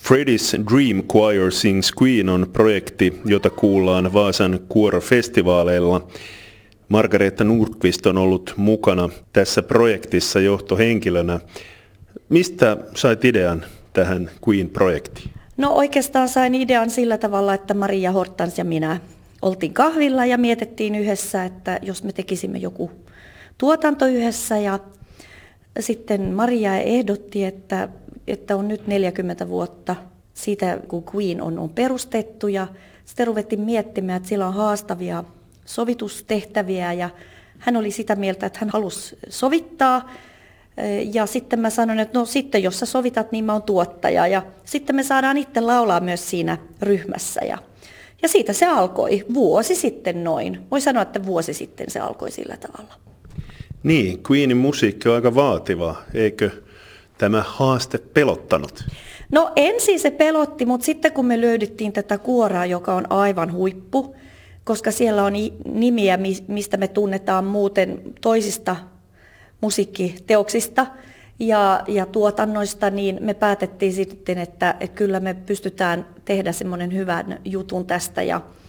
Freddie's Dream Choir Sings Queen on projekti, jota kuullaan Vaasan kuorofestivaaleilla. Margareetta Nordqvist on ollut mukana tässä projektissa johtohenkilönä. Mistä sait idean tähän Queen-projektiin? No oikeastaan sain idean sillä tavalla, että Maria Hortans ja minä oltiin kahvilla ja mietittiin yhdessä, että jos me tekisimme joku tuotanto yhdessä. Ja sitten Maria ehdotti, että on nyt 40 vuotta siitä, kun Queen on perustettu. Ja sitten ruvettiin miettimään, että sillä on haastavia sovitustehtäviä ja hän oli sitä mieltä, että hän halusi sovittaa. Ja sitten mä sanoin, että no sitten jos sä sovitat, niin mä oon tuottaja. Ja sitten me saadaan itse laulaa myös siinä ryhmässä. Ja siitä se alkoi vuosi sitten noin. Voi sanoa, että vuosi sitten se alkoi sillä tavalla. Niin, Queenin musiikki on aika vaativa. Eikö tämä haaste pelottanut? No ensin se pelotti, mutta sitten kun me löydettiin tätä kuoraa, joka on aivan huippu, koska siellä on nimiä, mistä me tunnetaan muuten toisista musiikkiteoksista ja tuotannoista, niin me päätettiin sitten, että kyllä me pystytään tehdä semmoinen hyvän jutun tästä.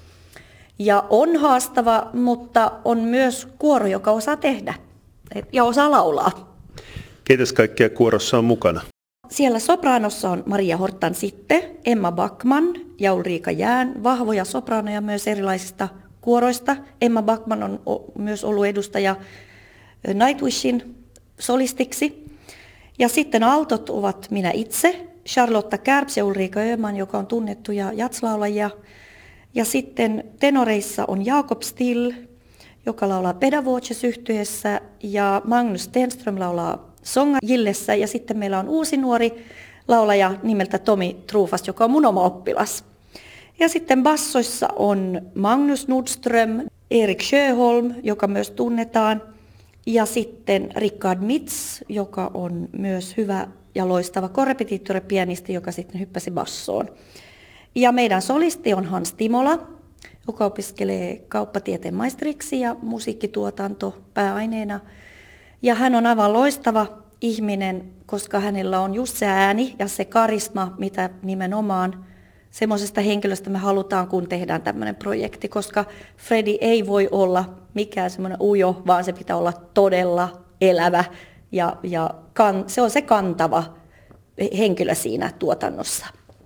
Ja on haastava, mutta on myös kuoro, joka osaa tehdä ja osaa laulaa. Keitäs kaikkia kuorossa on mukana? Siellä sopraanossa on Maria Hortan sitten, Emma Backman ja Ulrika Jään, vahvoja sopraanoja myös erilaisista kuoroista. Emma Backman on myös ollut edustaja Nightwishin solistiksi. Ja sitten altot ovat minä itse, Charlotta Kärps ja Ulrika Öhman, joka on tunnettuja jatslaulajia. Ja sitten tenoreissa on Jakob Still, joka laulaa Pedavoces-yhtyeessä, ja Magnus Stenström laulaa Sånga-gillessä. Ja sitten meillä on uusi nuori laulaja nimeltä Tomi Trufast, joka on mun oma oppilas. Ja sitten bassoissa on Magnus Nordström, Erik Sjöholm, joka myös tunnetaan, ja sitten Richard Mitz, joka on myös hyvä ja loistava korrepetiittoripianisti, joka sitten hyppäsi bassoon. Ja meidän solisti on Hans Timola, joka opiskelee kauppatieteen maisteriksi ja musiikkituotanto pääaineena. Ja hän on aivan loistava ihminen, koska hänellä on just se ääni ja se karisma, mitä nimenomaan semmoisesta henkilöstä me halutaan, kun tehdään tämmöinen projekti, koska Freddie ei voi olla mikään semmoinen ujo, vaan se pitää olla todella elävä ja se on se kantava henkilö siinä tuotannossa.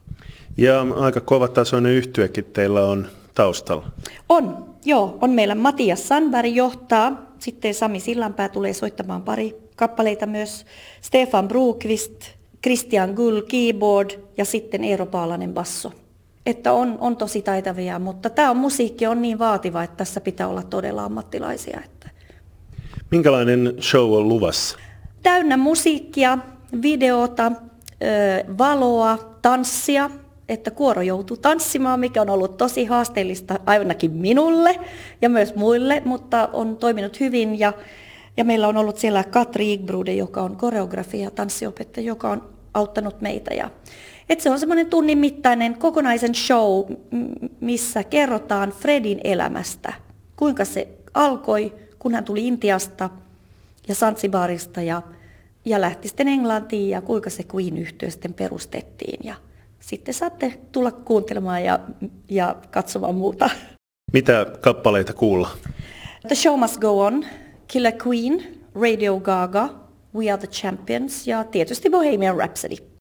Ja aika kovatasoinen yhtyekin teillä on taustalla. On meillä Matias Sandberg johtaa, sitten Sami Sillanpää tulee soittamaan pari kappaleita myös, Stefan Broqvist, Christian Gull keyboard ja sitten Eero Paalanen basso. Että on tosi taitavia, mutta tämä musiikki on niin vaativa, että tässä pitää olla todella ammattilaisia. Minkälainen show on luvassa? Täynnä musiikkia, videota, valoa, tanssia, että kuoro joutuu tanssimaan, mikä on ollut tosi haasteellista ainakin minulle ja myös muille, mutta on toiminut hyvin. Ja meillä on ollut siellä Katri Igbrude, joka on koreografia ja tanssiopettaja, joka on auttanut meitä. Se on semmoinen tunnin mittainen kokonaisen show, missä kerrotaan Fredin elämästä. Kuinka se alkoi, kun hän tuli Intiasta ja Zanzibarista ja lähti sitten Englantiin ja kuinka se Queen-yhtye sitten perustettiin. Ja sitten saatte tulla kuuntelemaan ja katsomaan muuta. Mitä kappaleita kuullaan? The Show Must Go On, Killer Queen, Radio Gaga, We Are The Champions ja tietysti Bohemian Rhapsody.